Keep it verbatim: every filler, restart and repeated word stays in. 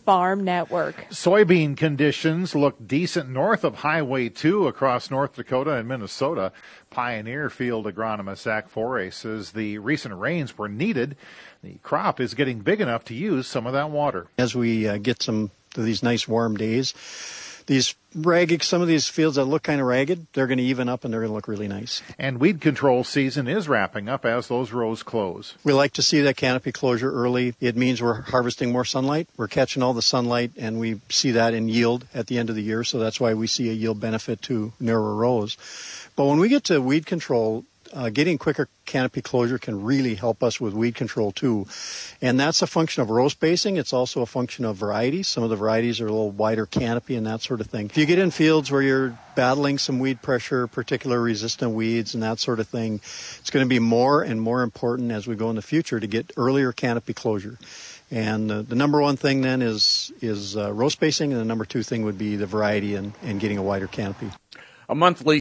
Farm Network. Soybean conditions look decent north of Highway two across North Dakota and Minnesota. Pioneer Field agronomist Zach Foray says the recent rains were needed. The crop is getting big enough to use some of that water. As we uh, get some of these nice warm days, these ragged, some of these fields that look kind of ragged, they're going to even up and they're going to look really nice. And weed control season is wrapping up as those rows close. We like to see that canopy closure early. It means we're harvesting more sunlight. We're catching all the sunlight, and we see that in yield at the end of the year, so that's why we see a yield benefit to narrower rows. But when we get to weed control, Uh, getting quicker canopy closure can really help us with weed control too. And that's a function of row spacing. It's also a function of varieties. Some of the varieties are a little wider canopy and that sort of thing. If you get in fields where you're battling some weed pressure, particular resistant weeds and that sort of thing, it's going to be more and more important as we go in the future to get earlier canopy closure. And uh, the number one thing then is is uh, row spacing, and the number two thing would be the variety and, and getting a wider canopy. A monthly